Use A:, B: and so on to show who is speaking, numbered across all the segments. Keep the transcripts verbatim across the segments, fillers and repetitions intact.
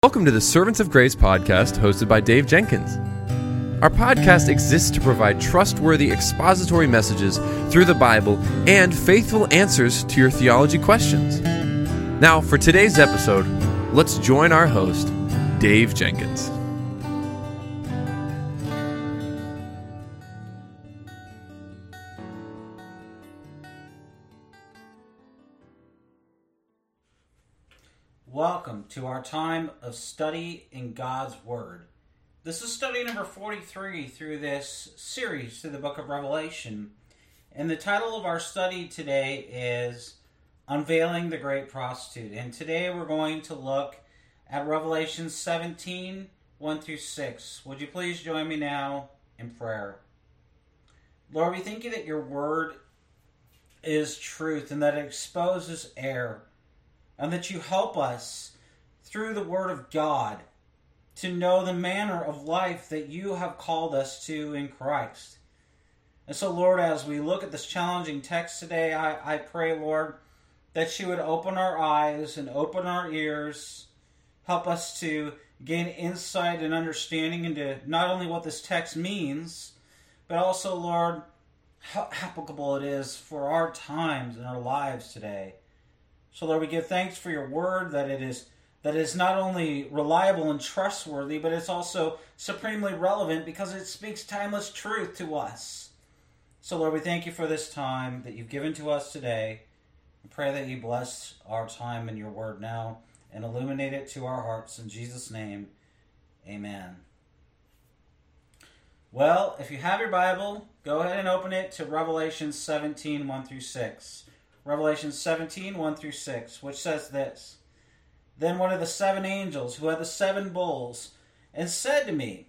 A: Welcome to the Servants of Grace podcast hosted by Dave Jenkins. Our podcast exists to provide trustworthy expository messages through the Bible and faithful answers to your theology questions. Now, for today's episode, let's join our host, Dave Jenkins.
B: Welcome to our time of study in God's Word. This is study number forty-three through this series through the book of Revelation. And the title of our study today is Unveiling the Great Prostitute. And today we're going to look at Revelation seventeen, one through six. Would you please join me now in prayer? Lord, we thank you that your Word is truth and that it exposes error. And that you help us through the Word of God to know the manner of life that you have called us to in Christ. And so, Lord, as we look at this challenging text today, I, I pray, Lord, that you would open our eyes and open our ears, help us to gain insight and understanding into not only what this text means, but also, Lord, how applicable it is for our times and our lives today. So, Lord, we give thanks for your word, that it is that it is not only reliable and trustworthy, but it's also supremely relevant because it speaks timeless truth to us. So, Lord, we thank you for this time that you've given to us today. We pray that you bless our time in your word now and illuminate it to our hearts. In Jesus' name, amen. Well, if you have your Bible, go ahead and open it to Revelation seventeen, one through six. Revelation seventeen, one through six, which says this: Then one of the seven angels who had the seven bowls and said to me,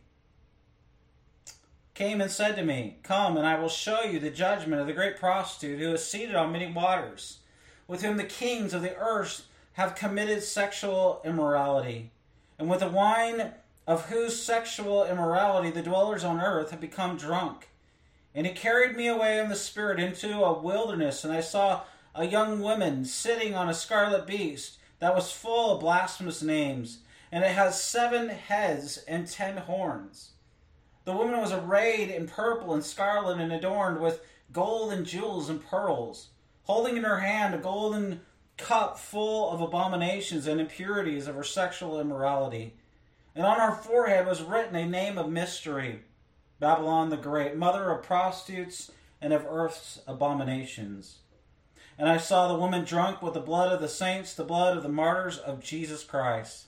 B: came and said to me, Come, and I will show you the judgment of the great prostitute who is seated on many waters, with whom the kings of the earth have committed sexual immorality, and with the wine of whose sexual immorality the dwellers on earth have become drunk. And he carried me away in the spirit into a wilderness, and I saw a young woman sitting on a scarlet beast that was full of blasphemous names, and it has seven heads and ten horns. The woman was arrayed in purple and scarlet and adorned with gold and jewels and pearls, holding in her hand a golden cup full of abominations and impurities of her sexual immorality. And on her forehead was written a name of mystery, Babylon the Great, mother of prostitutes and of earth's abominations. And I saw the woman drunk with the blood of the saints, the blood of the martyrs of Jesus Christ.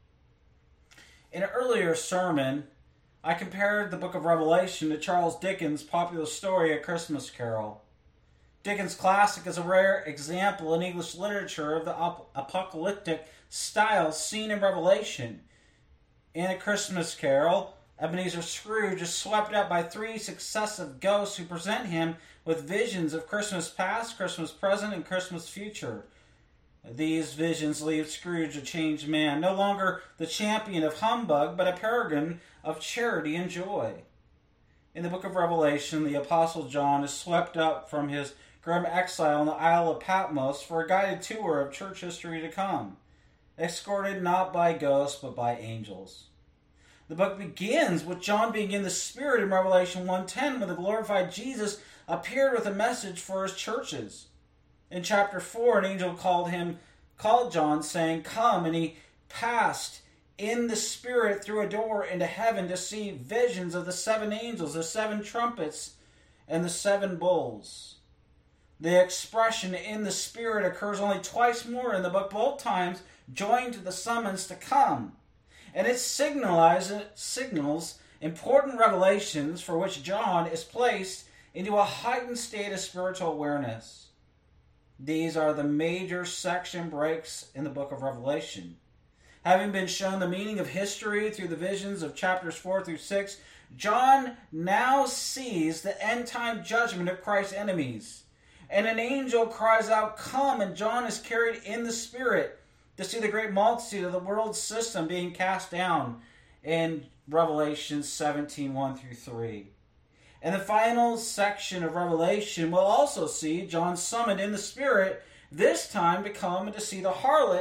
B: In an earlier sermon, I compared the book of Revelation to Charles Dickens' popular story, A Christmas Carol. Dickens' classic is a rare example in English literature of the ap- apocalyptic style seen in Revelation. In A Christmas Carol, Ebenezer Scrooge is swept up by three successive ghosts who present him with visions of Christmas past, Christmas present, and Christmas future. These visions leave Scrooge a changed man, no longer the champion of humbug, but a paragon of charity and joy. In the book of Revelation, the Apostle John is swept up from his grim exile on the Isle of Patmos for a guided tour of church history to come, escorted not by ghosts, but by angels. The book begins with John being in the Spirit in Revelation one ten when the glorified Jesus appeared with a message for his churches. In chapter four, an angel called him, called John, saying, Come, and he passed in the Spirit through a door into heaven to see visions of the seven angels, the seven trumpets, and the seven bowls. The expression in the Spirit occurs only twice more in the book, both times joined to the summons to come. And it signalizes, signals important revelations for which John is placed into a heightened state of spiritual awareness. These are the major section breaks in the book of Revelation. Having been shown the meaning of history through the visions of chapters four through six, John now sees the end-time judgment of Christ's enemies. And an angel cries out, Come, and John is carried in the Spirit to see the great multitude of the world system being cast down in Revelation seventeen, one through three. And the final section of Revelation will also see John summoned in the Spirit, this time to come and to see the harlot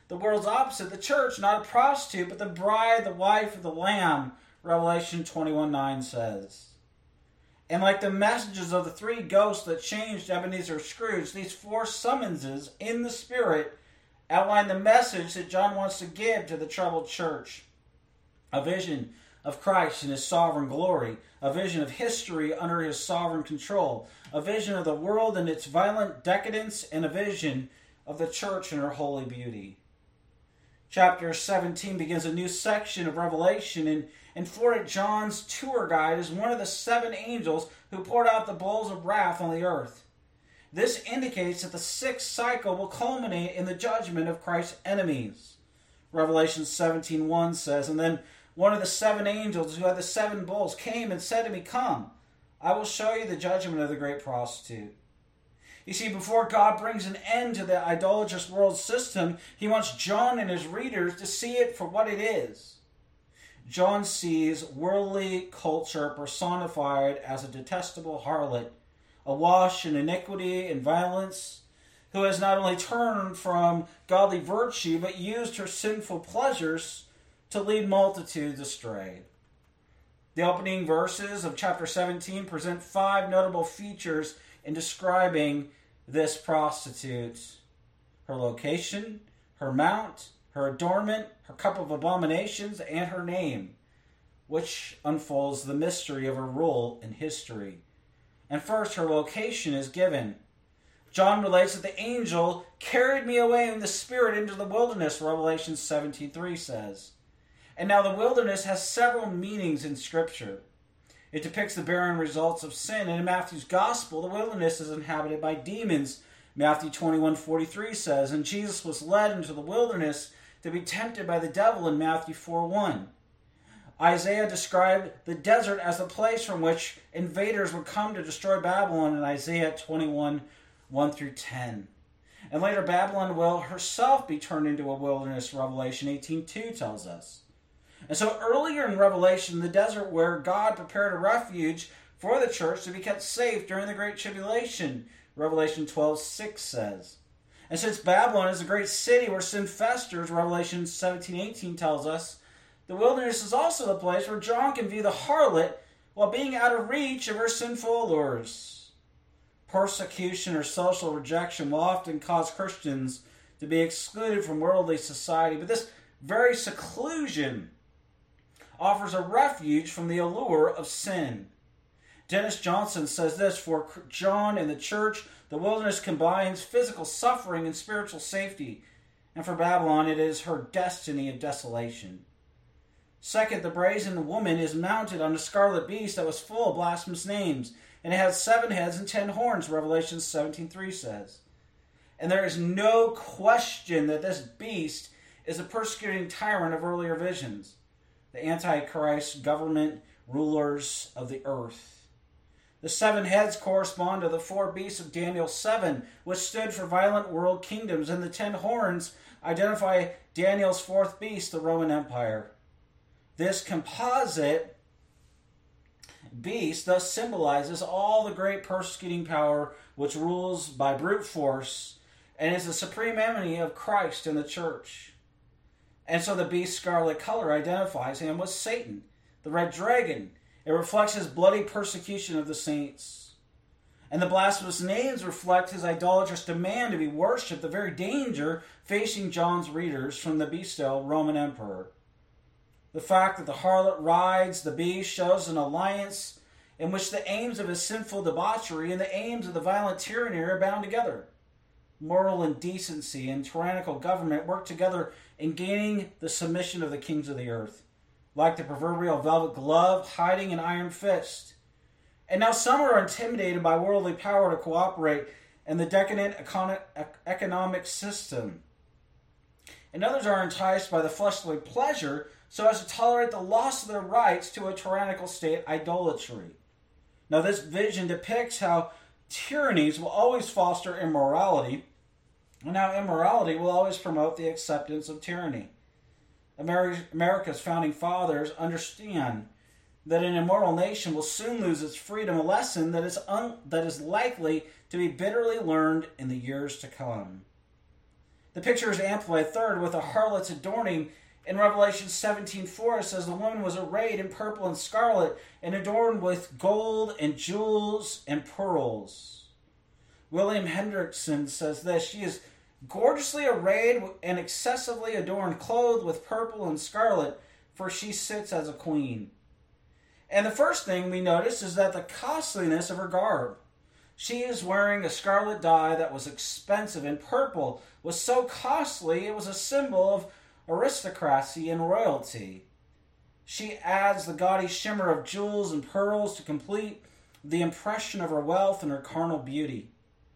B: the world's opposite, the church, not a prostitute, but the bride, the wife of the Lamb, Revelation twenty-one nine says. And like the messages of the three ghosts that changed Ebenezer Scrooge, these four summonses in the Spirit outline the message that John wants to give to the troubled church. A vision of Christ in his sovereign glory, a vision of history under his sovereign control, a vision of the world and its violent decadence, and a vision of the church in her holy beauty. Chapter seventeen begins a new section of Revelation, and, and for it, John's tour guide is one of the seven angels who poured out the bowls of wrath on the earth. This indicates that the sixth cycle will culminate in the judgment of Christ's enemies. Revelation seventeen one says, "And then one of the seven angels who had the seven bowls came and said to me, 'Come, I will show you the judgment of the great prostitute.'" You see, before God brings an end to the idolatrous world system, he wants John and his readers to see it for what it is. John sees worldly culture personified as a detestable harlot, awash in iniquity and violence, who has not only turned from godly virtue, but used her sinful pleasures to lead multitudes astray. The opening verses of chapter seventeen present five notable features in describing this prostitute: her location, her mount, her adornment, her cup of abominations, and her name, which unfolds the mystery of her role in history. And first, her location is given. John relates that the angel carried me away in the spirit into the wilderness, Revelation seventeen three says. And now the wilderness has several meanings in Scripture. It depicts the barren results of sin, and in Matthew's Gospel, the wilderness is inhabited by demons. Matthew twenty-one forty-three says, "And Jesus was led into the wilderness to be tempted by the devil," in Matthew four one. Isaiah described the desert as the place from which invaders would come to destroy Babylon in Isaiah twenty-one one through ten. And later, Babylon will herself be turned into a wilderness, Revelation eighteen two tells us. And so earlier in Revelation, the desert where God prepared a refuge for the church to be kept safe during the Great Tribulation, Revelation twelve six says. And since Babylon is a great city where sin festers, Revelation seventeen eighteen tells us, the wilderness is also the place where John can view the harlot while being out of reach of her sinful allures. Persecution or social rejection will often cause Christians to be excluded from worldly society, but this very seclusion offers a refuge from the allure of sin. Dennis Johnson says this: "For John and the church, the wilderness combines physical suffering and spiritual safety, and for Babylon it is her destiny of desolation." Second, the brazen woman is mounted on a scarlet beast that was full of blasphemous names, and it has seven heads and ten horns, Revelation seventeen three says. And there is no question that this beast is a persecuting tyrant of earlier visions, the Antichrist government rulers of the earth. The seven heads correspond to the four beasts of Daniel seven, which stood for violent world kingdoms, and the ten horns identify Daniel's fourth beast, the Roman Empire. This composite beast thus symbolizes all the great persecuting power which rules by brute force and is the supreme enemy of Christ and the church. And so the beast's scarlet color identifies him with Satan, the red dragon. It reflects his bloody persecution of the saints. And the blasphemous names reflect his idolatrous demand to be worshipped, the very danger facing John's readers from the bestial Roman emperor. The fact that the harlot rides the beast shows an alliance in which the aims of his sinful debauchery and the aims of the violent tyranny are bound together. Moral indecency and tyrannical government work together in gaining the submission of the kings of the earth, like the proverbial velvet glove hiding an iron fist. And now some are intimidated by worldly power to cooperate in the decadent econ- economic system. And others are enticed by the fleshly pleasure so as to tolerate the loss of their rights to a tyrannical state idolatry. Now this vision depicts how tyrannies will always foster immorality, and how immorality will always promote the acceptance of tyranny. America's founding fathers understand that an immoral nation will soon lose its freedom, a lesson that is, un- that is likely to be bitterly learned in the years to come. The picture is amplified third with the harlot's adorning. In Revelation seventeen four, it says the woman was arrayed in purple and scarlet and adorned with gold and jewels and pearls. William Hendrickson says this: she is gorgeously arrayed and excessively adorned, clothed with purple and scarlet, for she sits as a queen. And the first thing we notice is that the costliness of her garb. She is wearing a scarlet dye that was expensive, and purple was so costly it was a symbol of aristocracy and royalty. She adds the gaudy shimmer of jewels and pearls to complete the impression of her wealth and her carnal beauty.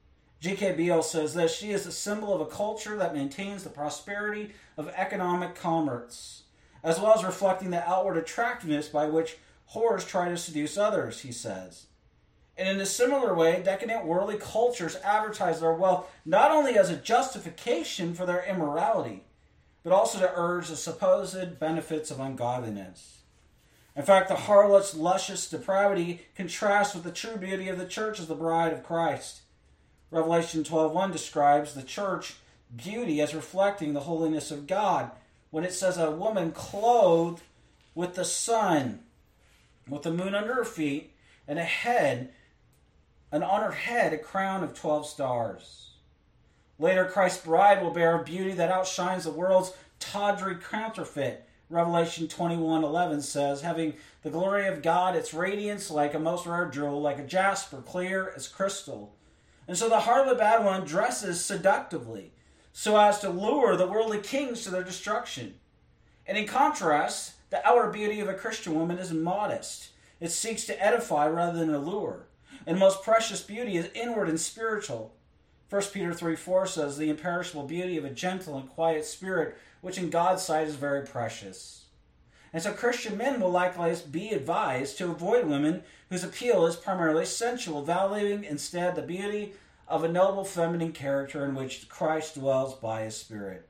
B: G K Beale says this: she is a symbol of a culture that maintains the prosperity of economic commerce, as well as reflecting the outward attractiveness by which whores try to seduce others, he says. And in a similar way, decadent worldly cultures advertise their wealth not only as a justification for their immorality, but also to urge the supposed benefits of ungodliness. In fact, the harlot's luscious depravity contrasts with the true beauty of the church as the bride of Christ. Revelation twelve one describes the church beauty as reflecting the holiness of God, when it says a woman clothed with the sun, with the moon under her feet, and a head, and on her head a crown of twelve stars. Later, Christ's bride will bear a beauty that outshines the world's tawdry counterfeit. Revelation twenty-one eleven says, having the glory of God, its radiance like a most rare jewel, like a jasper, clear as crystal. And so the harlot Babylon dresses seductively, so as to lure the worldly kings to their destruction. And in contrast, the outer beauty of a Christian woman is modest. It seeks to edify rather than allure. And most precious beauty is inward and spiritual. First Peter three four says, the imperishable beauty of a gentle and quiet spirit, which in God's sight is very precious. And so Christian men will likewise be advised to avoid women whose appeal is primarily sensual, valuing instead the beauty of a noble feminine character in which Christ dwells by his Spirit.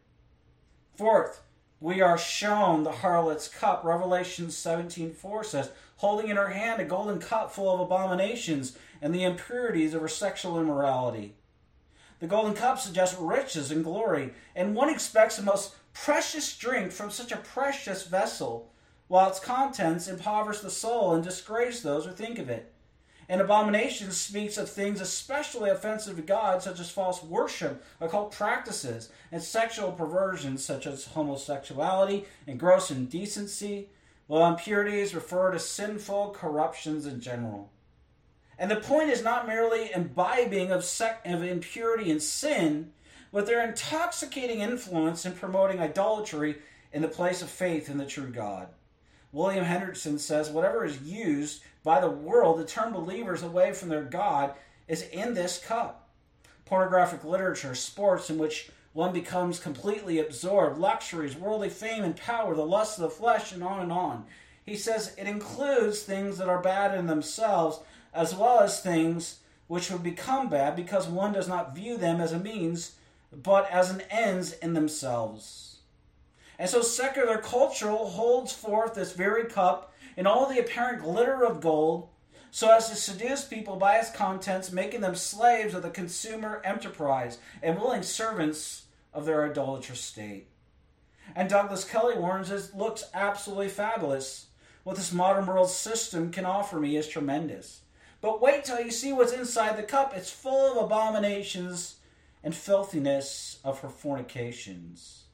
B: Fourth, we are shown the harlot's cup. Revelation seventeen four says, holding in her hand a golden cup full of abominations and the impurities of her sexual immorality. The golden cup suggests riches and glory, and one expects the most precious drink from such a precious vessel, while its contents impoverish the soul and disgrace those who think of it. And abomination speaks of things especially offensive to God, such as false worship, occult practices, and sexual perversions, such as homosexuality and gross indecency, while impurities refer to sinful corruptions in general. And the point is not merely imbibing of, sec- of impurity and sin, but their intoxicating influence in promoting idolatry in the place of faith in the true God. William Hendrickson says, whatever is used by the world to turn believers away from their God is in this cup. Pornographic literature, sports in which one becomes completely absorbed, luxuries, worldly fame and power, the lust of the flesh, and on and on. He says it includes things that are bad in themselves, as well as things which would become bad because one does not view them as a means, but as an ends in themselves. And so secular culture holds forth this very cup in all the apparent glitter of gold, so as to seduce people by its contents, making them slaves of the consumer enterprise and willing servants of their idolatrous state. And Douglas Kelly warns it looks absolutely fabulous. What this modern world system can offer me is tremendous. But wait till you see what's inside the cup. It's full of abominations and filthiness of her fornications.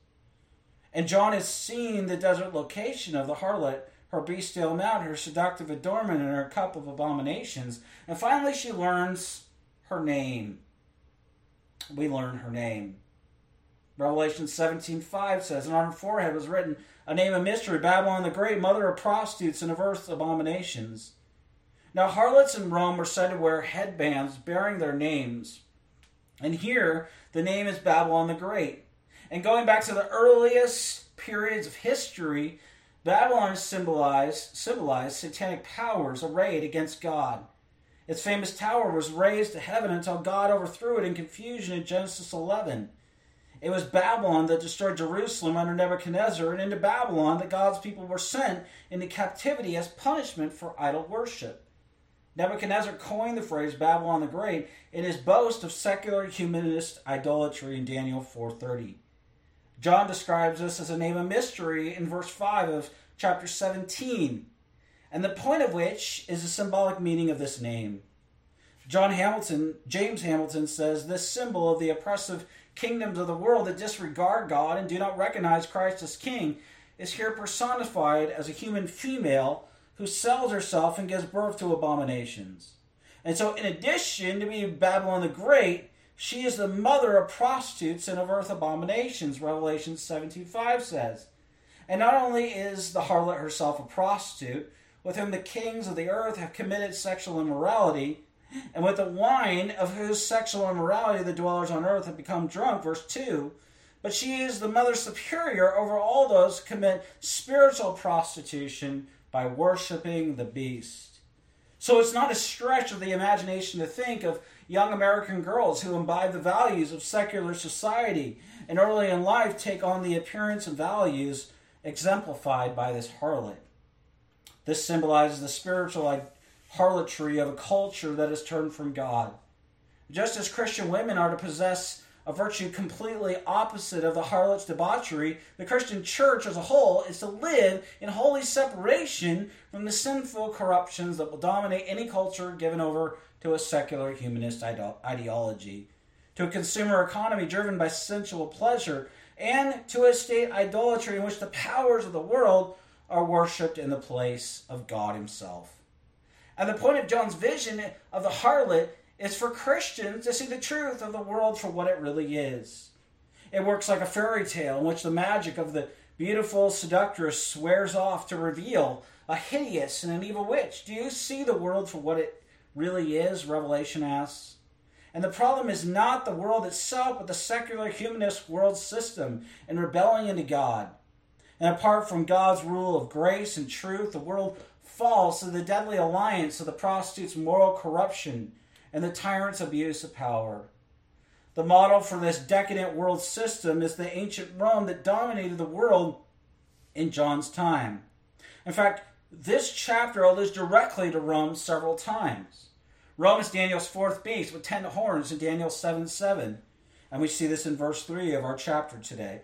B: And John has seen the desert location of the harlot, her bestial mount, her seductive adornment, and her cup of abominations. And finally she learns her name. We learn her name. Revelation seventeen five says, and on her forehead was written a name of mystery, Babylon the Great, mother of prostitutes and of earth's abominations. Now harlots in Rome were said to wear headbands bearing their names. And here the name is Babylon the Great. And going back to the earliest periods of history, Babylon symbolized, symbolized satanic powers arrayed against God. Its famous tower was raised to heaven until God overthrew it in confusion in Genesis eleven. It was Babylon that destroyed Jerusalem under Nebuchadnezzar, and into Babylon that God's people were sent into captivity as punishment for idol worship. Nebuchadnezzar coined the phrase Babylon the Great in his boast of secular humanist idolatry in Daniel four thirty. John describes this as a name of mystery in verse five of chapter seventeen, and the point of which is the symbolic meaning of this name. John Hamilton, James Hamilton says, this symbol of the oppressive kingdoms of the world that disregard God and do not recognize Christ as king is here personified as a human female who sells herself and gives birth to abominations. And so in addition to being Babylon the Great, she is the mother of prostitutes and of earth abominations, Revelation seventeen five says. And not only is the harlot herself a prostitute, with whom the kings of the earth have committed sexual immorality, and with the wine of whose sexual immorality the dwellers on earth have become drunk, verse two, but she is the mother superior over all those who commit spiritual prostitution by worshiping the beast. So it's not a stretch of the imagination to think of young American girls who imbibe the values of secular society and early in life take on the appearance and values exemplified by this harlot. This symbolizes the spiritual harlotry of a culture that is turned from God. Just as Christian women are to possess a virtue completely opposite of the harlot's debauchery, the Christian church as a whole is to live in holy separation from the sinful corruptions that will dominate any culture given over to a secular humanist ideology, to a consumer economy driven by sensual pleasure, and to a state idolatry in which the powers of the world are worshipped in the place of God himself. And the point of John's vision of the harlot is for Christians to see the truth of the world for what it really is. It works like a fairy tale in which the magic of the beautiful seductress wears off to reveal a hideous and an evil witch. Do you see the world for what it really is? Revelation asks. And the problem is not the world itself, but the secular humanist world system and rebelling into God. And apart from God's rule of grace and truth, the world falls to the deadly alliance of the prostitute's moral corruption and the tyrant's abuse of power. The model for this decadent world system is the ancient Rome that dominated the world in John's time. In fact, this chapter alludes directly to Rome several times. Rome is Daniel's fourth beast with ten horns in Daniel seven seven. And we see this in verse three of our chapter today.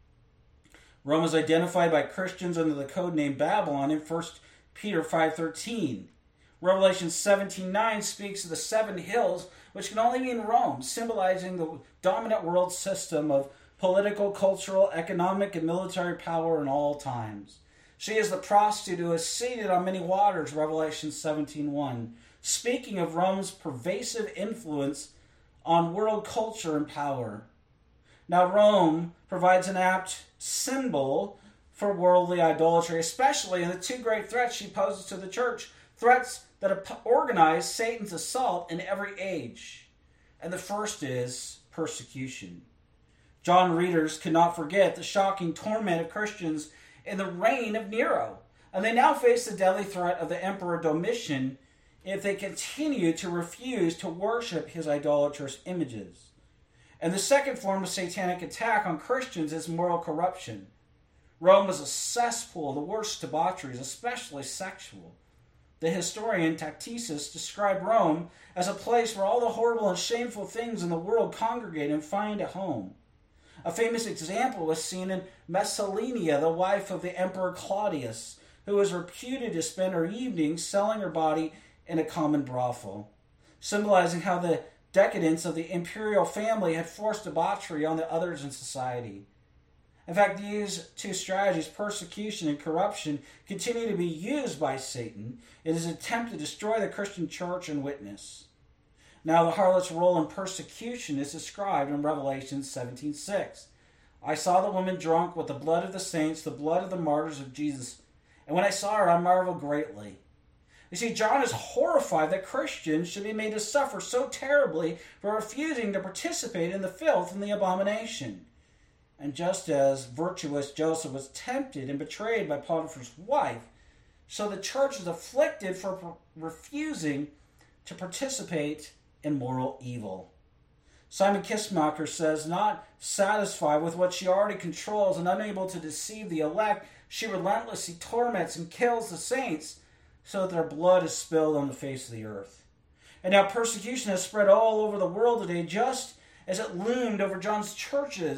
B: Rome is identified by Christians under the code name Babylon in First Peter five thirteen. Revelation seventeen nine speaks of the seven hills, which can only mean Rome, symbolizing the dominant world system of political, cultural, economic, and military power in all times. She is the prostitute who is seated on many waters, Revelation seventeen one, speaking of Rome's pervasive influence on world culture and power. Now, Rome provides an apt symbol for worldly idolatry, especially in the two great threats she poses to the church, threats that organize Satan's assault in every age. And the first is persecution. John readers cannot forget the shocking torment of Christians in the reign of Nero, and they now face the deadly threat of the Emperor Domitian if they continue to refuse to worship his idolatrous images. And the second form of satanic attack on Christians is moral corruption. Rome was a cesspool of the worst debaucheries, especially sexual. The historian Tacitus described Rome as a place where all the horrible and shameful things in the world congregate and find a home. A famous example was seen in Messalina, the wife of the Emperor Claudius, who was reputed to spend her evenings selling her body in a common brothel, symbolizing how the decadence of the imperial family had forced debauchery on the others in society. In fact, these two strategies, persecution and corruption, continue to be used by Satan in his attempt to destroy the Christian church and witness. Now, the harlot's role in persecution is described in Revelation seventeen six. I saw the woman drunk with the blood of the saints, the blood of the martyrs of Jesus. And when I saw her, I marveled greatly. You see, John is horrified that Christians should be made to suffer so terribly for refusing to participate in the filth and the abomination. And just as virtuous Joseph was tempted and betrayed by Potiphar's wife, so the church is afflicted for refusing to participate in moral evil. Simon Kistemaker says, not satisfied with what she already controls and unable to deceive the elect, she relentlessly torments and kills the saints so that their blood is spilled on the face of the earth. And now persecution has spread all over the world today, just as it loomed over John's churches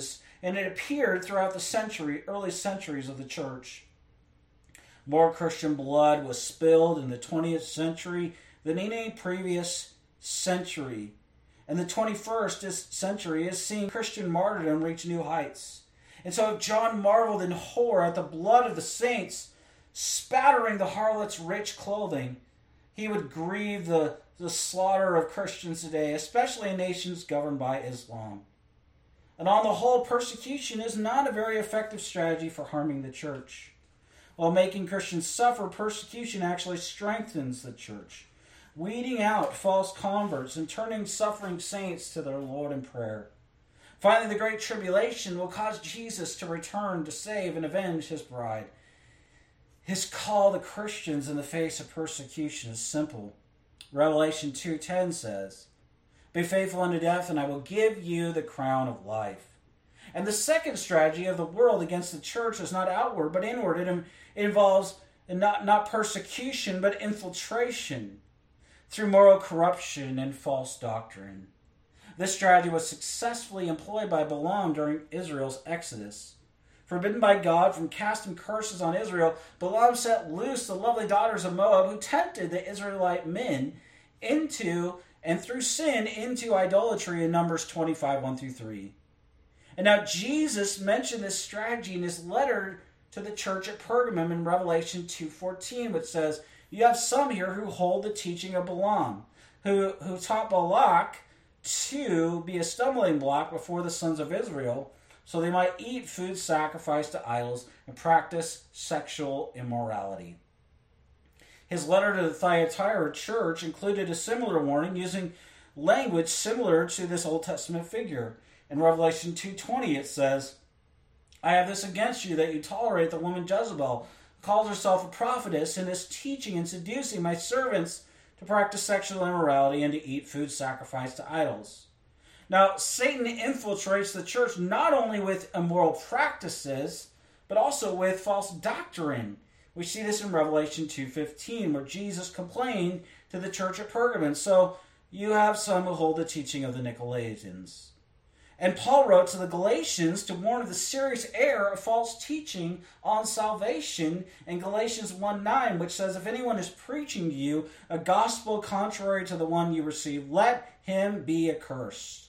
B: and it appeared throughout the century, early centuries of the church. More Christian blood was spilled in the twentieth century than any previous century. And the twenty-first century is seeing Christian martyrdom reach new heights. And so if John marveled in horror at the blood of the saints spattering the harlot's rich clothing, he would grieve the, the slaughter of Christians today, especially in nations governed by Islam. And on the whole, persecution is not a very effective strategy for harming the church. While making Christians suffer, persecution actually strengthens the church, weeding out false converts and turning suffering saints to their Lord in prayer. Finally, the Great Tribulation will cause Jesus to return to save and avenge his bride. His call to Christians in the face of persecution is simple. Revelation two ten says, "Be faithful unto death, and I will give you the crown of life." And the second strategy of the world against the church is not outward, but inward. It involves not, not persecution, but infiltration through moral corruption and false doctrine. This strategy was successfully employed by Balaam during Israel's exodus. Forbidden by God from casting curses on Israel, Balaam set loose the lovely daughters of Moab, who tempted the Israelite men into, and through sin, into idolatry in Numbers twenty-five, one through three. And now Jesus mentioned this strategy in his letter to the church at Pergamum in Revelation two fourteen, which says, "You have some here who hold the teaching of Balaam, who, who taught Balak to be a stumbling block before the sons of Israel, so they might eat food sacrificed to idols and practice sexual immorality." His letter to the Thyatira church included a similar warning using language similar to this Old Testament figure. In Revelation two twenty it says, "I have this against you, that you tolerate the woman Jezebel, who calls herself a prophetess, and is teaching and seducing my servants to practice sexual immorality and to eat food sacrificed to idols." Now, Satan infiltrates the church not only with immoral practices, but also with false doctrine. We see this in Revelation two fifteen, where Jesus complained to the church at Pergamum. "So you have some who hold the teaching of the Nicolaitans." And Paul wrote to the Galatians to warn of the serious error of false teaching on salvation in Galatians one nine, which says, "If anyone is preaching to you a gospel contrary to the one you received, let him be accursed."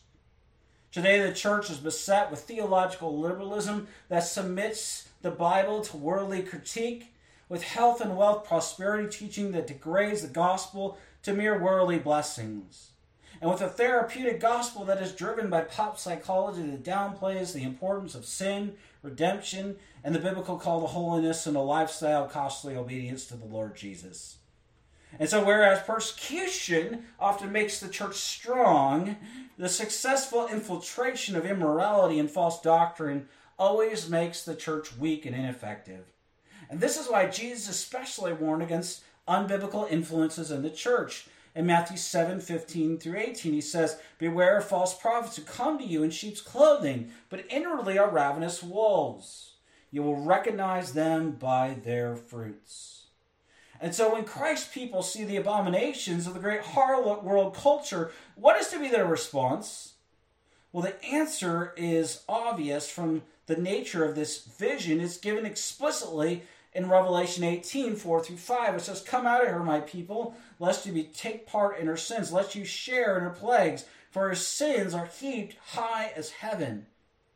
B: Today the church is beset with theological liberalism that submits the Bible to worldly critique, with health and wealth prosperity teaching that degrades the gospel to mere worldly blessings, and with a therapeutic gospel that is driven by pop psychology that downplays the importance of sin, redemption, and the biblical call to holiness and a lifestyle of costly obedience to the Lord Jesus. And so whereas persecution often makes the church strong, the successful infiltration of immorality and false doctrine always makes the church weak and ineffective. And this is why Jesus especially warned against unbiblical influences in the church. In Matthew seven fifteen through eighteen, he says, "Beware of false prophets who come to you in sheep's clothing, but inwardly are ravenous wolves. You will recognize them by their fruits." And so when Christ's people see the abominations of the great harlot world culture, what is to be their response? Well, the answer is obvious from the nature of this vision. It's given explicitly in Revelation eighteen, four through five. It says, "Come out of her, my people, lest you be take part in her sins, lest you share in her plagues, for her sins are heaped high as heaven."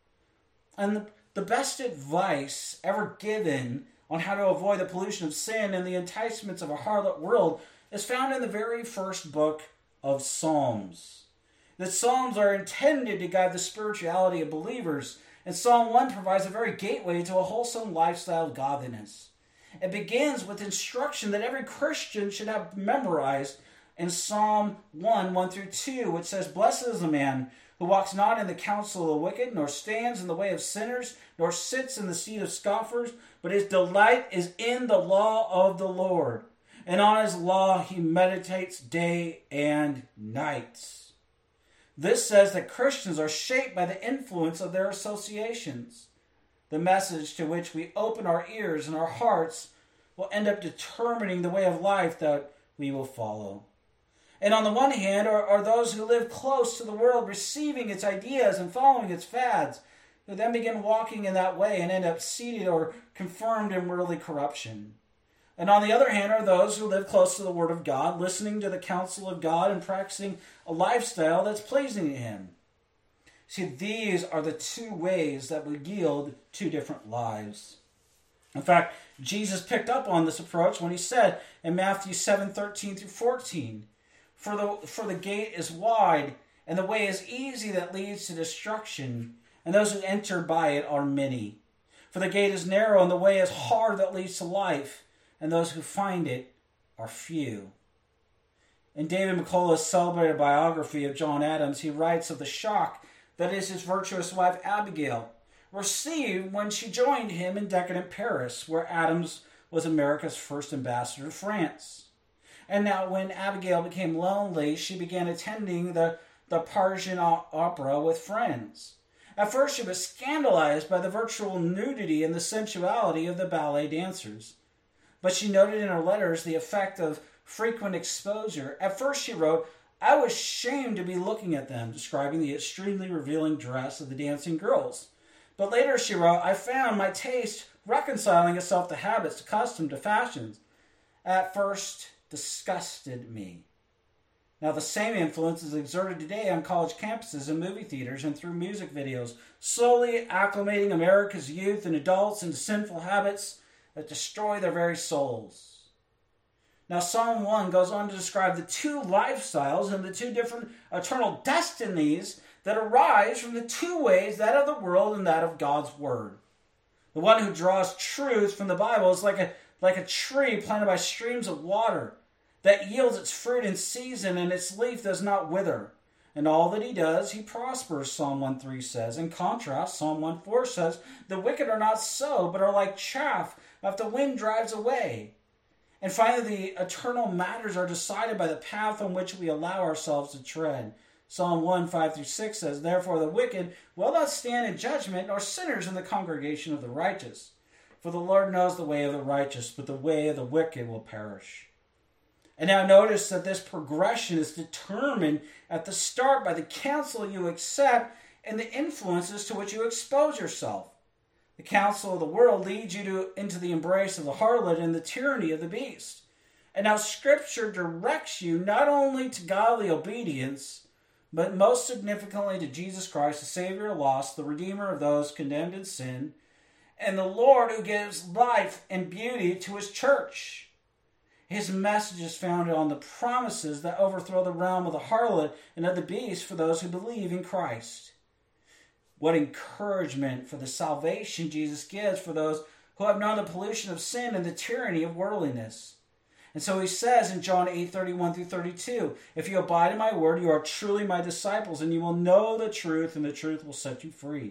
B: And the, the best advice ever given on how to avoid the pollution of sin and the enticements of a harlot world is found in the very first book of Psalms. The Psalms are intended to guide the spirituality of believers, and Psalm one provides a very gateway to a wholesome lifestyle of godliness. It begins with instruction that every Christian should have memorized in Psalm one, one through two, which says, "Blessed is the man who walks not in the counsel of the wicked, nor stands in the way of sinners, nor sits in the seat of scoffers, but his delight is in the law of the Lord. And on his law he meditates day and night." This says that Christians are shaped by the influence of their associations. The message to which we open our ears and our hearts will end up determining the way of life that we will follow. And on the one hand are, are those who live close to the world, receiving its ideas and following its fads. who then begin walking in that way and end up seated or confirmed in worldly corruption. And on the other hand are those who live close to the Word of God, listening to the counsel of God and practicing a lifestyle that's pleasing to Him. See, these are the two ways that would yield two different lives. In fact, Jesus picked up on this approach when He said in Matthew seven, thirteen through fourteen, For the, for the gate is wide, and the way is easy that leads to destruction, and those who enter by it are many. For the gate is narrow, and the way is hard that leads to life, and those who find it are few. In David McCullough's celebrated biography of John Adams, he writes of the shock that is his virtuous wife Abigail received when she joined him in decadent Paris, where Adams was America's first ambassador to France. And now when Abigail became lonely, she began attending the, the Parisian opera with friends. At first she was scandalized by the virtual nudity and the sensuality of the ballet dancers. But she noted in her letters the effect of frequent exposure. At first she wrote, I was ashamed to be looking at them, describing the extremely revealing dress of the dancing girls. But later she wrote, I found my taste reconciling itself to habits, to custom, to fashions. At first disgusted me. Now the same influence is exerted today on college campuses and movie theaters and through music videos, slowly acclimating America's youth and adults into sinful habits that destroy their very souls. Now Psalm one goes on to describe the two lifestyles and the two different eternal destinies that arise from the two ways, that of the world and that of God's Word. The one who draws truth from the Bible is like a, like a tree planted by streams of water that yields its fruit in season and its leaf does not wither. And all that he does, he prospers, Psalm one three says. In contrast, Psalm one four says, the wicked are not so, but are like chaff that the wind drives away. And finally, the eternal matters are decided by the path on which we allow ourselves to tread. Psalm one, five through six says, therefore the wicked will not stand in judgment, nor sinners in the congregation of the righteous. For the Lord knows the way of the righteous, but the way of the wicked will perish. And now notice that this progression is determined at the start by the counsel you accept and the influences to which you expose yourself. The counsel of the world leads you to, into the embrace of the harlot and the tyranny of the beast. And now Scripture directs you not only to godly obedience, but most significantly to Jesus Christ, the Savior of lost, the Redeemer of those condemned in sin, and the Lord who gives life and beauty to His church. His message is founded on the promises that overthrow the realm of the harlot and of the beast for those who believe in Christ. What encouragement for the salvation Jesus gives for those who have known the pollution of sin and the tyranny of worldliness. And so he says in John eight, thirty-one through thirty-two, if you abide in my word, you are truly my disciples, and you will know the truth, and the truth will set you free.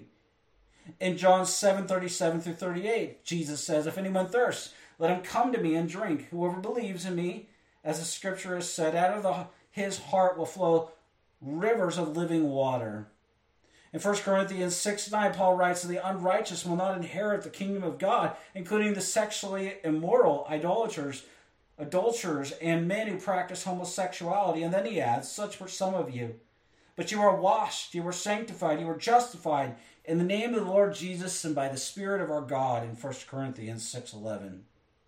B: In John seven, thirty-seven through thirty-eight, Jesus says, if anyone thirsts, let him come to me and drink. Whoever believes in me, as the scripture has said, out of the, his heart will flow rivers of living water. In First Corinthians six, nine, Paul writes that the unrighteous will not inherit the kingdom of God, including the sexually immoral, idolaters, adulterers, and men who practice homosexuality. And then he adds, such were some of you. But you are washed, you were sanctified, you were justified in the name of the Lord Jesus and by the Spirit of our God, in First Corinthians six, eleven.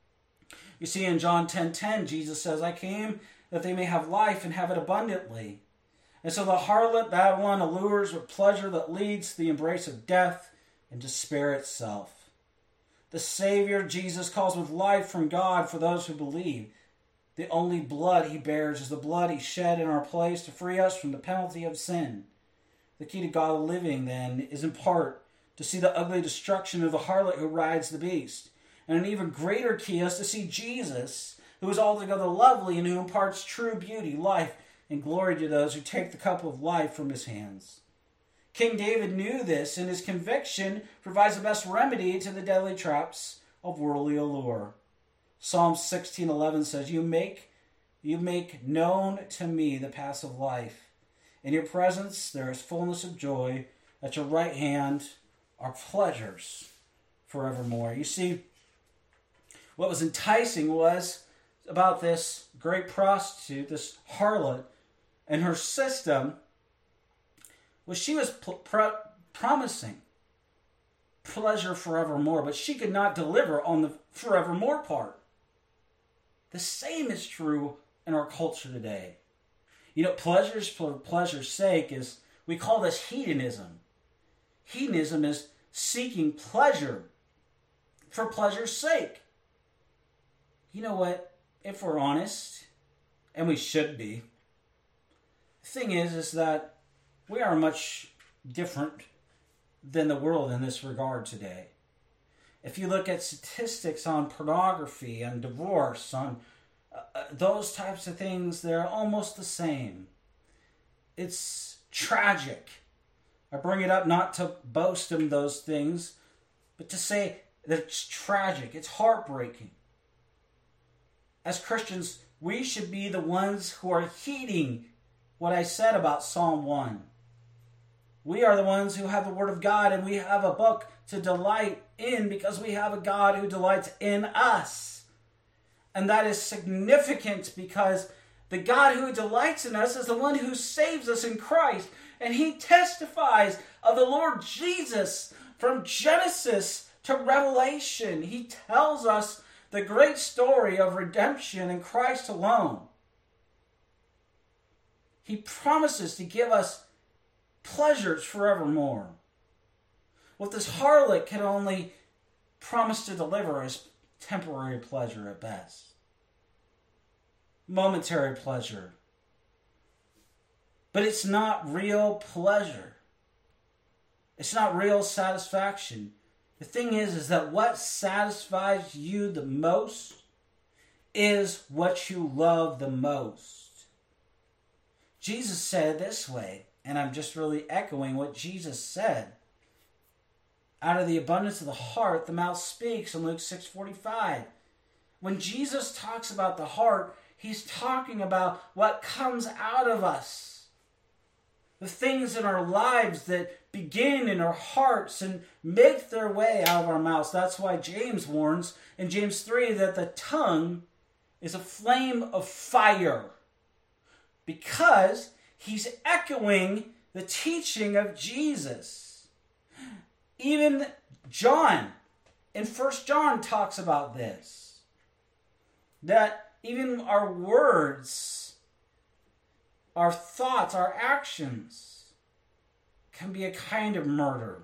B: You see, in John ten, ten, Jesus says, I came that they may have life and have it abundantly. And so the harlot Babylon allures with pleasure that leads to the embrace of death and despair itself. The Savior Jesus calls with life from God for those who believe. The only blood he bears is the blood he shed in our place to free us from the penalty of sin. The key to God living, then, is in part to see the ugly destruction of the harlot who rides the beast. And an even greater key is to see Jesus, who is altogether lovely and who imparts true beauty, life, and glory to those who take the cup of life from his hands. King David knew this, and his conviction provides the best remedy to the deadly traps of worldly allure. Psalm sixteen eleven says, You make, you make known to me the paths of life. In your presence there is fullness of joy. At your right hand are pleasures forevermore. You see, what was enticing was about this great prostitute, this harlot, and her system was she was pr- pr- promising pleasure forevermore, but she could not deliver on the forevermore part. The same is true in our culture today. You know, pleasures for pleasure's sake is, we call this hedonism. Hedonism is seeking pleasure for pleasure's sake. You know what? If we're honest, and we should be, the thing is, is that we are much different than the world in this regard today. If you look at statistics on pornography and divorce, on uh, those types of things, they're almost the same. It's tragic. I bring it up not to boast in those things, but to say that it's tragic. It's heartbreaking. As Christians, we should be the ones who are heeding what I said about Psalm one. We are the ones who have the Word of God, and we have a book to delight in because we have a God who delights in us. And that is significant because the God who delights in us is the one who saves us in Christ. And he testifies of the Lord Jesus from Genesis to Revelation. He tells us the great story of redemption in Christ alone. He promises to give us pleasures forevermore. What this harlot can only promise to deliver is temporary pleasure at best. Momentary pleasure. But it's not real pleasure. It's not real satisfaction. The thing is, is that what satisfies you the most is what you love the most. Jesus said it this way, and I'm just really echoing what Jesus said. Out of the abundance of the heart, the mouth speaks in Luke six forty-five. When Jesus talks about the heart, he's talking about what comes out of us. The things in our lives that begin in our hearts and make their way out of our mouths. That's why James warns in James three that the tongue is a flame of fire. Because he's echoing the teaching of Jesus. Even John in First John talks about this. That even our words, our thoughts, our actions can be a kind of murder.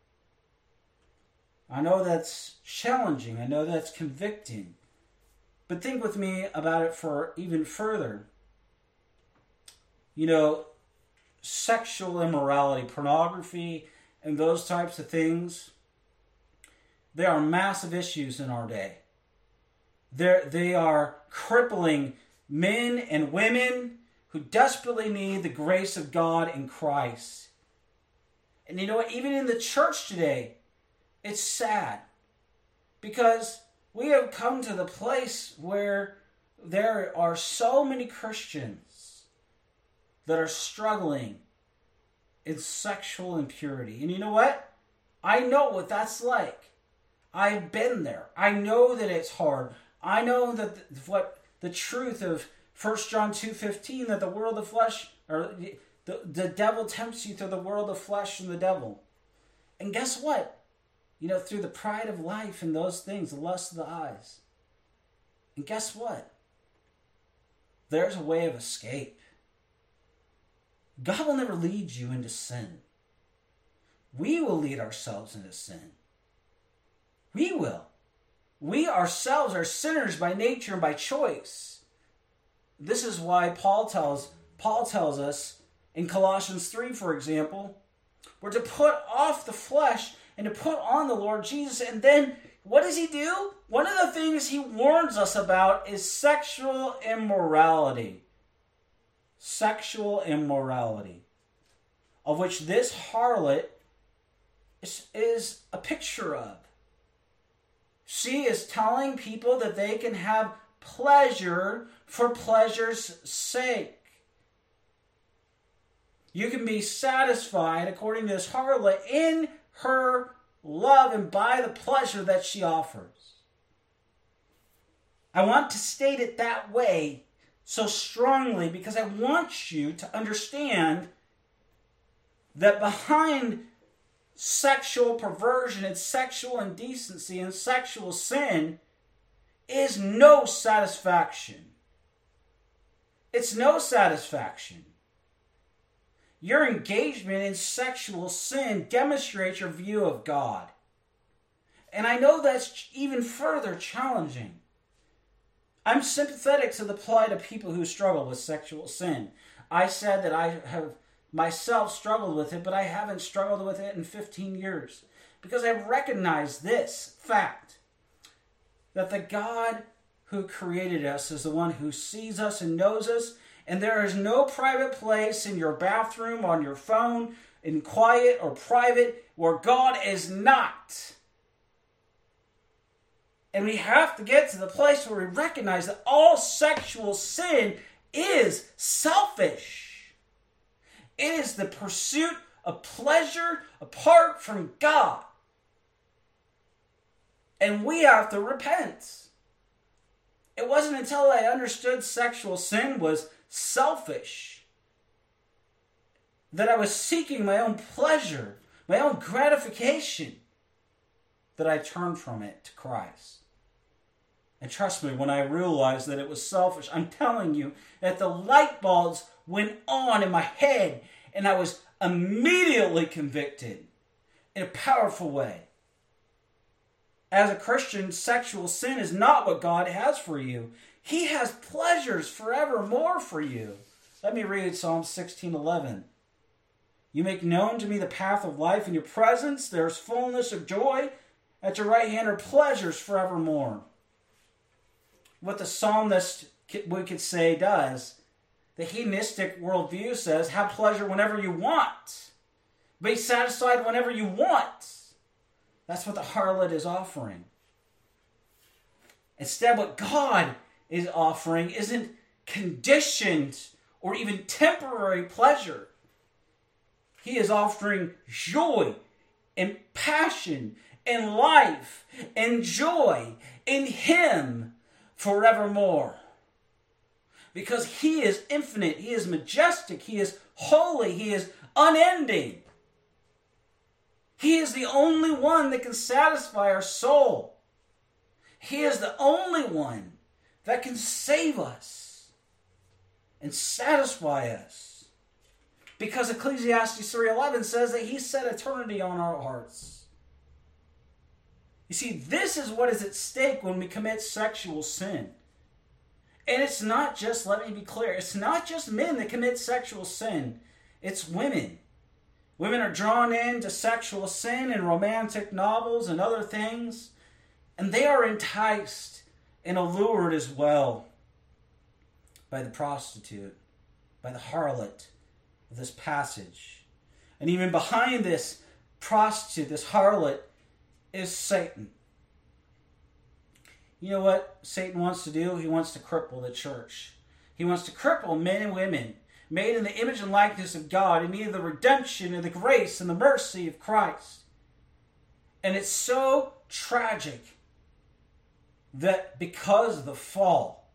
B: I know that's challenging. I know that's convicting. But think with me about it for even further. You know, sexual immorality, pornography, and those types of things, they are massive issues in our day. They're, they are crippling men and women who desperately need the grace of God in Christ. And you know what? Even in the church today, it's sad. Because we have come to the place where there are so many Christians that are struggling in sexual impurity. And you know what? I know what that's like. I've been there. I know that it's hard. I know that the, what the truth of First John two fifteen, that the world of flesh, or the, the devil tempts you through the world of flesh and the devil. And guess what? You know, through the pride of life and those things, the lust of the eyes. And guess what? There's a way of escape. God will never lead you into sin. We will lead ourselves into sin. We will. We ourselves are sinners by nature and by choice. This is why Paul tells Paul tells us in Colossians three, for example, we're to put off the flesh and to put on the Lord Jesus. And then what does he do? One of the things he warns us about is sexual immorality. Sexual immorality, of which this harlot is, is a picture of. She is telling people that they can have pleasure for pleasure's sake. You can be satisfied, according to this harlot, in her love and by the pleasure that she offers. I want to state it that way so strongly because I want you to understand that behind sexual perversion and sexual indecency and sexual sin is no satisfaction. It's no satisfaction. Your engagement in sexual sin demonstrates your view of God. And I know that's even further challenging. I'm sympathetic to the plight of people who struggle with sexual sin. I said that I have myself struggled with it, but I haven't struggled with it in fifteen years. Because I've recognized this fact, that the God who created us is the one who sees us and knows us, and there is no private place in your bathroom, on your phone, in quiet or private, where God is not. And we have to get to the place where we recognize that all sexual sin is selfish. It is the pursuit of pleasure apart from God. And we have to repent. It wasn't until I understood sexual sin was selfish that I was seeking my own pleasure, my own gratification, that I turned from it to Christ. And trust me, when I realized that it was selfish, I'm telling you that the light bulbs went on in my head and I was immediately convicted in a powerful way. As a Christian, sexual sin is not what God has for you. He has pleasures forevermore for you. Let me read Psalm sixteen eleven. You make known to me the path of life. In your presence there is fullness of joy. At your right hand are pleasures forevermore. What the psalmist, we could say, does, the hedonistic worldview says, have pleasure whenever you want. Be satisfied whenever you want. That's what the harlot is offering. Instead, what God is offering isn't conditioned or even temporary pleasure. He is offering joy and passion and life and joy in Him forevermore. Because He is infinite, He is majestic, He is holy, He is unending. He is the only one that can satisfy our soul. He is the only one that can save us and satisfy us. Because Ecclesiastes three eleven says that He set eternity on our hearts. You see, this is what is at stake when we commit sexual sin. And it's not just, let me be clear, it's not just men that commit sexual sin. It's women. Women are drawn into sexual sin in romantic novels and other things, and they are enticed and allured as well by the prostitute, by the harlot of this passage. And even behind this prostitute, this harlot, is Satan. You know what Satan wants to do? He wants to cripple the church. He wants to cripple men and women made in the image and likeness of God in need of the redemption and the grace and the mercy of Christ. And it's so tragic that because of the fall,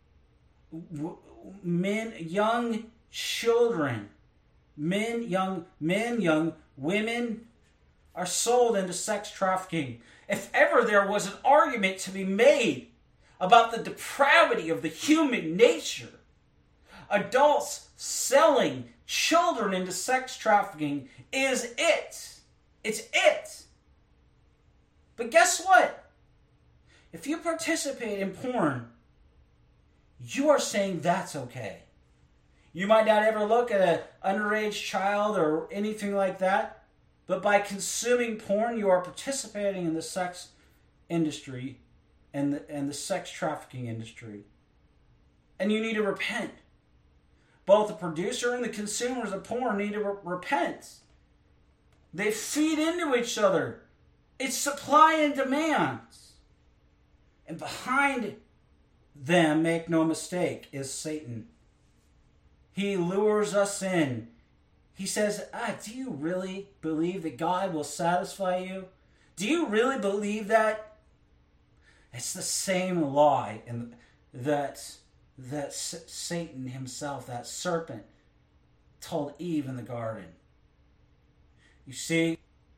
B: men, young children, men, young men, young women are sold into sex trafficking. If ever there was an argument to be made about the depravity of the human nature, adults selling children into sex trafficking is it. It's it. But guess what? If you participate in porn, you are saying that's okay. You might not ever look at an underage child or anything like that, but by consuming porn, you are participating in the sex industry and the, and the sex trafficking industry. And you need to repent. Both the producer and the consumers of porn need to re- repent. They feed into each other. It's supply and demand. And behind them, make no mistake, is Satan. He lures us in. He says, ah, do you really believe that God will satisfy you? Do you really believe that? It's the same lie and that, that S- Satan himself, that serpent, told Eve in the garden. You see,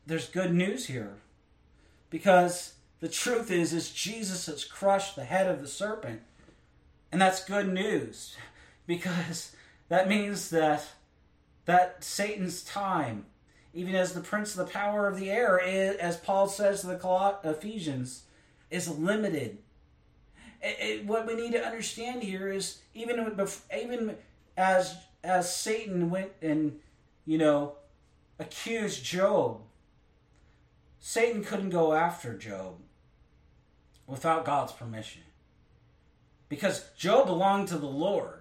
B: there's good news here. Because the truth is, is Jesus has crushed the head of the serpent. And that's good news. Because that means that, that Satan's time, even as the prince of the power of the air, is, as Paul says to the Ephesians, is limited. It, it, what we need to understand here is, even, even as, as Satan went and, you know, accused Job, Satan couldn't go after Job without God's permission. Because Job belonged to the Lord.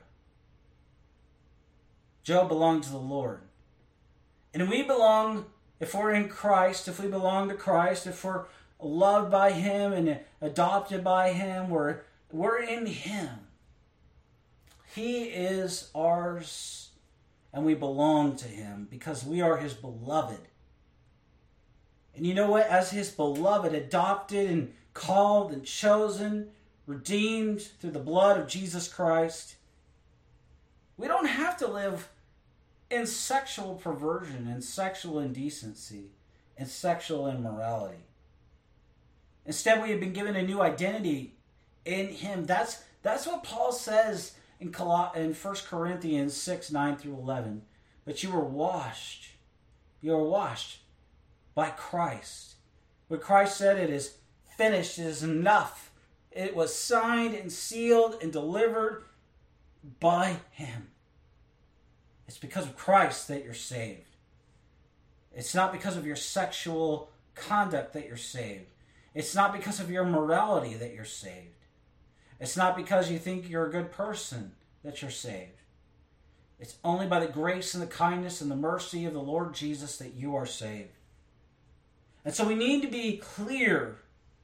B: Job belonged to the Lord. And we belong, if we're in Christ, if we belong to Christ, if we're loved by Him and adopted by Him, we're, we're in Him. He is ours, and we belong to Him because we are His beloved. And you know what? As His beloved, adopted and called and chosen, redeemed through the blood of Jesus Christ, we don't have to live in sexual perversion and sexual indecency and sexual immorality. Instead, we have been given a new identity in Him. That's that's what Paul says in Col- in First Corinthians six, nine through eleven. But you were washed. You were washed by Christ. When Christ said it is finished, it is enough. It was signed and sealed and delivered by Him. It's because of Christ that you're saved. It's not because of your sexual conduct that you're saved. It's not because of your morality that you're saved. It's not because you think you're a good person that you're saved. It's only by the grace and the kindness and the mercy of the Lord Jesus that you are saved. And so we need to be clear.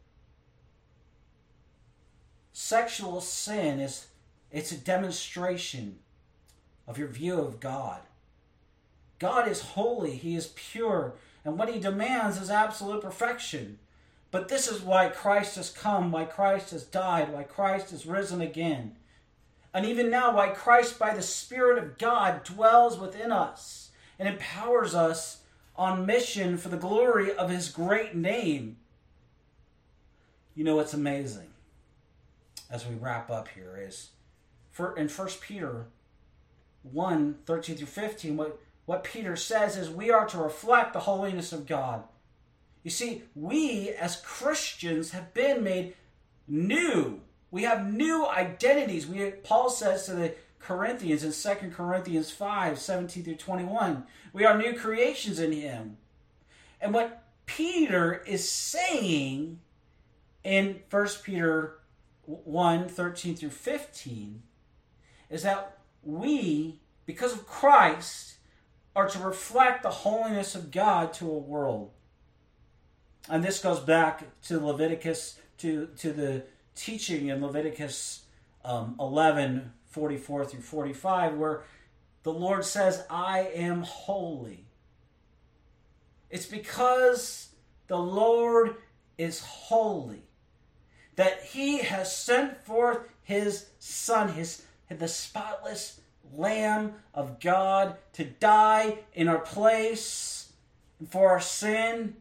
B: Sexual sin is it's a demonstration of your view of God. God is holy. He is pure. And what He demands is absolute perfection. But this is why Christ has come, why Christ has died, why Christ has risen again. And even now, why Christ, by the Spirit of God, dwells within us and empowers us on mission for the glory of His great name. You know what's amazing, as we wrap up here, is for, in First Peter one, thirteen through fifteen, what, what Peter says is we are to reflect the holiness of God. You see, we as Christians have been made new. We have new identities. We, Paul says to the Corinthians in Second Corinthians five, seventeen through twenty-one, we are new creations in Him. And what Peter is saying in First Peter one, thirteen through fifteen is that we, because of Christ, are to reflect the holiness of God to a world. And this goes back to Leviticus, to, to the teaching in Leviticus um, eleven, forty-four through forty-five, where the Lord says, I am holy. It's because the Lord is holy that He has sent forth His Son, His the spotless Lamb of God, to die in our place for our sin,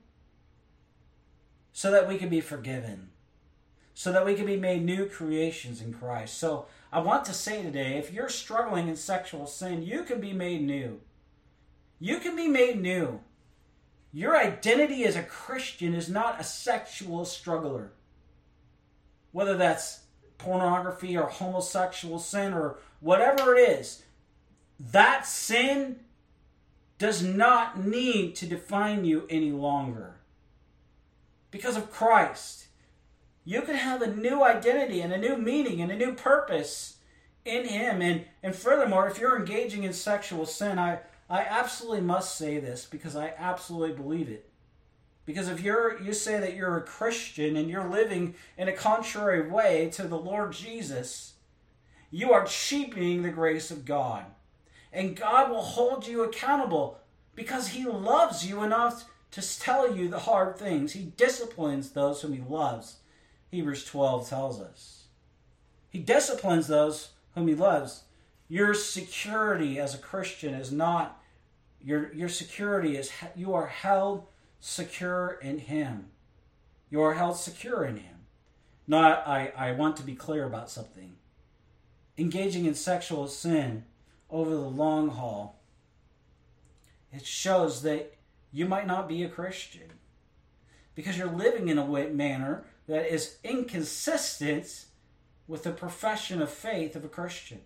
B: so that we can be forgiven, so that we can be made new creations in Christ. So I want to say today, if you're struggling in sexual sin, you can be made new. You can be made new. Your identity as a Christian is not a sexual struggler. Whether that's pornography or homosexual sin or whatever it is, that sin does not need to define you any longer. Because of Christ, you can have a new identity and a new meaning and a new purpose in Him. And, and furthermore, if you're engaging in sexual sin, I, I absolutely must say this because I absolutely believe it. Because if you're you say that you're a Christian and you're living in a contrary way to the Lord Jesus, you are cheapening the grace of God. And God will hold you accountable because He loves you enough to tell you the hard things. He disciplines those whom He loves, Hebrews twelve tells us. He disciplines those whom He loves. Your security as a Christian is not, your, your security is, you are held secure in Him. You are held secure in Him. Now, I, I want to be clear about something. Engaging in sexual sin over the long haul, it shows that you might not be a Christian because you're living in a way, manner that is inconsistent with the profession of faith of a Christian.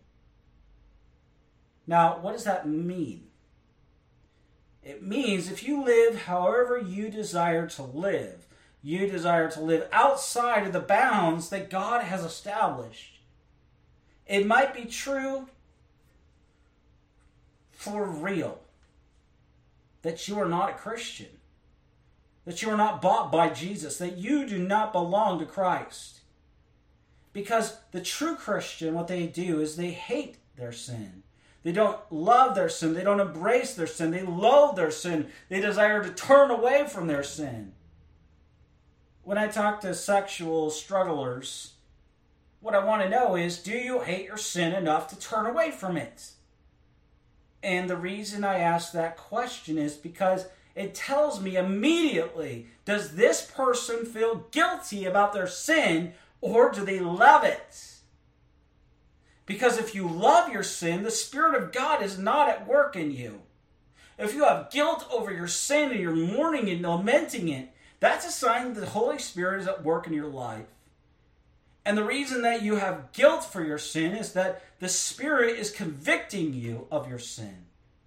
B: Now, what does that mean? It means if you live however you desire to live, you desire to live outside of the bounds that God has established, it might be true for real that you are not a Christian, that you are not bought by Jesus, that you do not belong to Christ. Because the true Christian, what they do is they hate their sin. They don't love their sin. They don't embrace their sin. They loathe their sin. They desire to turn away from their sin. When I talk to sexual strugglers, what I want to know is, do you hate your sin enough to turn away from it? And the reason I ask that question is because it tells me immediately, does this person feel guilty about their sin, or do they love it? Because if you love your sin, the Spirit of God is not at work in you. If you have guilt over your sin and you're mourning and lamenting it, that's a sign that the Holy Spirit is at work in your life. And the reason that you have guilt for your sin is that the Spirit is convicting you of your sin.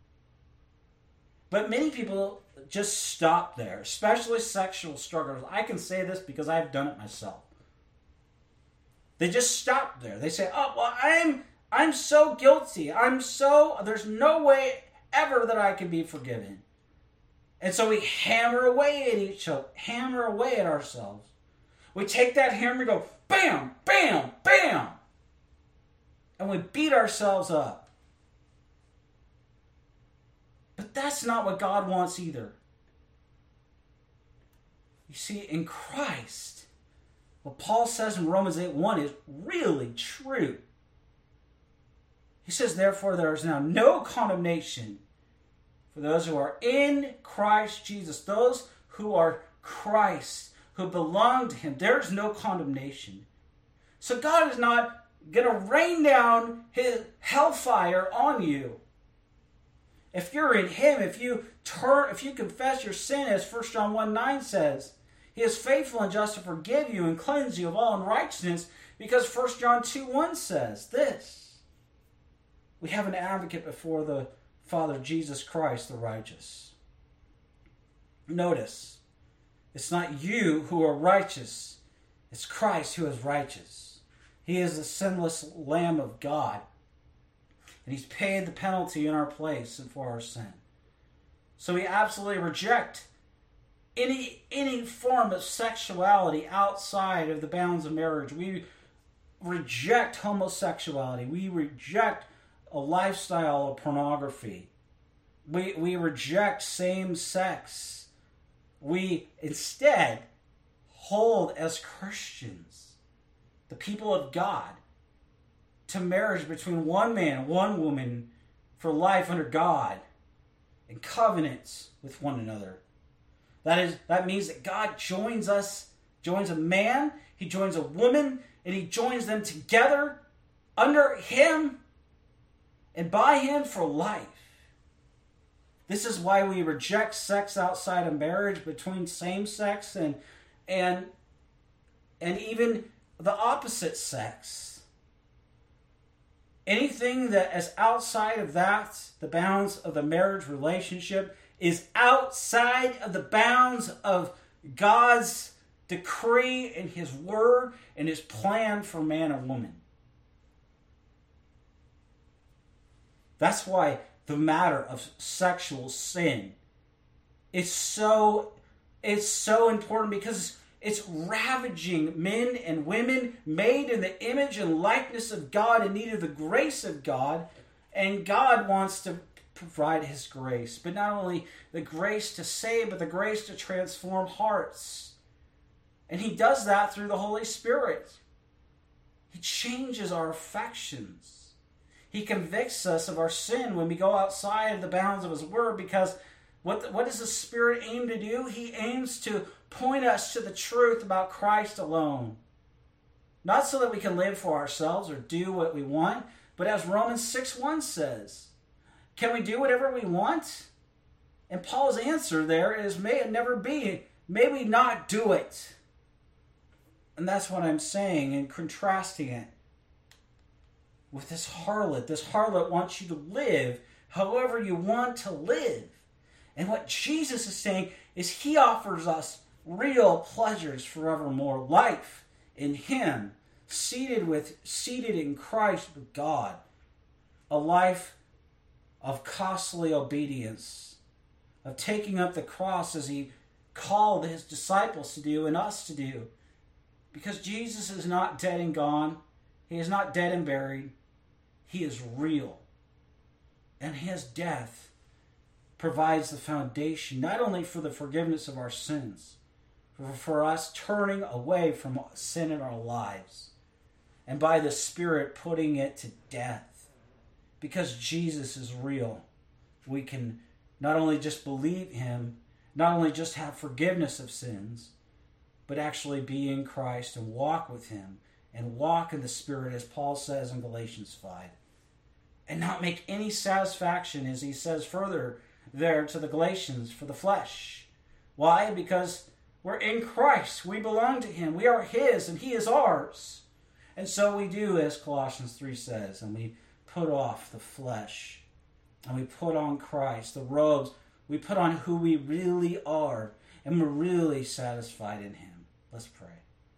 B: But many people just stop there, especially sexual strugglers. I can say this because I've done it myself. They just stop there. They say, oh, well, I'm I'm so guilty. I'm so, there's no way ever that I can be forgiven. And so we hammer away at each other, hammer away at ourselves. We take that hammer and go, bam, bam, bam. And we beat ourselves up. But that's not what God wants either. You see, in Christ, what Paul says in Romans eight one is really true. He says, therefore, there is now no condemnation for those who are in Christ Jesus. Those who are Christ, who belong to Him. There is no condemnation. So God is not going to rain down His hellfire on you. If you're in Him, if you turn, if you confess your sin, as First John one nine says, He is faithful and just to forgive you and cleanse you of all unrighteousness, because First John two one says this: we have an advocate before the Father, Jesus Christ, the righteous. Notice, it's not you who are righteous, it's Christ who is righteous. He is the sinless Lamb of God, and He's paid the penalty in our place and for our sin. So we absolutely reject Any any form of sexuality outside of the bounds of marriage. We reject homosexuality. We reject a lifestyle of pornography. We we reject same sex. We instead hold as Christians, the people of God, to marriage between one man and one woman for life under God and covenants with one another. That is, that means that God joins us, joins a man, He joins a woman, and He joins them together under Him and by Him for life. This is why we reject sex outside of marriage between same sex and and and even the opposite sex. Anything that is outside of that, the bounds of the marriage relationship, is outside of the bounds of God's decree and His word and His plan for man and woman. That's why the matter of sexual sin is so, it's so important, because it's ravaging men and women made in the image and likeness of God in need of the grace of God. And God wants to provide His grace, but not only the grace to save, but the grace to transform hearts. And He does that through the Holy Spirit. He changes our affections. He convicts us of our sin when we go outside of the bounds of His word, because What, what does the Spirit aim to do? He aims to point us to the truth about Christ alone. Not so that we can live for ourselves or do what we want, but as Romans six one says, can we do whatever we want? And Paul's answer there is, may it never be. May we not do it. And that's what I'm saying and contrasting it with this harlot. This harlot wants you to live however you want to live. And what Jesus is saying is he offers us real pleasures forevermore. Life in him, seated with seated in Christ with God. A life of costly obedience, of taking up the cross as he called his disciples to do and us to do. Because Jesus is not dead and gone. He is not dead and buried. He is real. And his death provides the foundation not only for the forgiveness of our sins, but for us turning away from sin in our lives, and by the Spirit putting it to death. Because Jesus is real, we can not only just believe him, not only just have forgiveness of sins, but actually be in Christ and walk with him and walk in the Spirit, as Paul says in Galatians five. And not make any satisfaction, as he says further there to the Galatians, for the flesh. Why? Because we're in Christ. We belong to him. We are his and he is ours. And so we do as Colossians three says, and we put off the flesh. And we put on Christ, the robes. We put on who we really are. And we're really satisfied in him. Let's pray.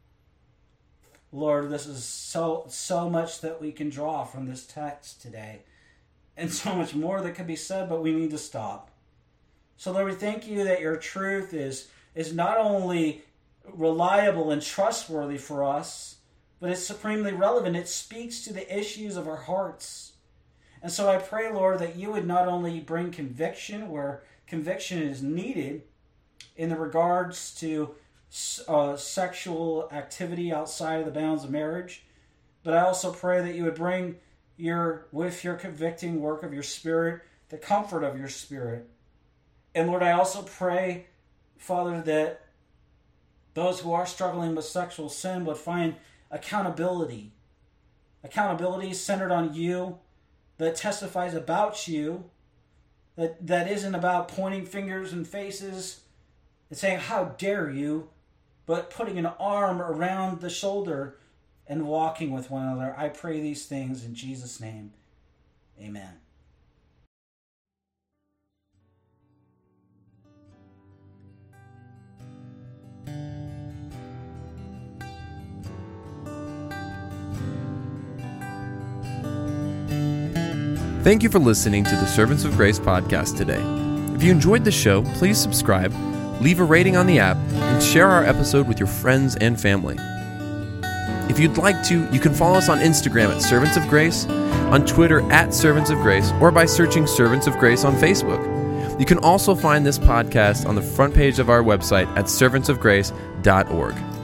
B: Lord, this is so so much that we can draw from this text today. And so much more that could be said, but we need to stop. So Lord, we thank you that your truth is, is not only reliable and trustworthy for us, but it's supremely relevant. It speaks to the issues of our hearts. And so I pray, Lord, that you would not only bring conviction where conviction is needed in the regards to uh, sexual activity outside of the bounds of marriage, but I also pray that you would bring your, with your convicting work of your Spirit, the comfort of your Spirit. And Lord, I also pray, Father, that those who are struggling with sexual sin would find accountability. Accountability centered on you, that testifies about you, that, that isn't about pointing fingers and faces and saying, how dare you, but putting an arm around the shoulder and walking with one another. I pray these things in Jesus' name. Amen.
A: Thank you for listening to the Servants of Grace podcast today. If you enjoyed the show, please subscribe, leave a rating on the app, and share our episode with your friends and family. If you'd like to, you can follow us on Instagram at Servants of Grace, on Twitter at Servants of Grace, or by searching Servants of Grace on Facebook. You can also find this podcast on the front page of our website at servants of grace dot org.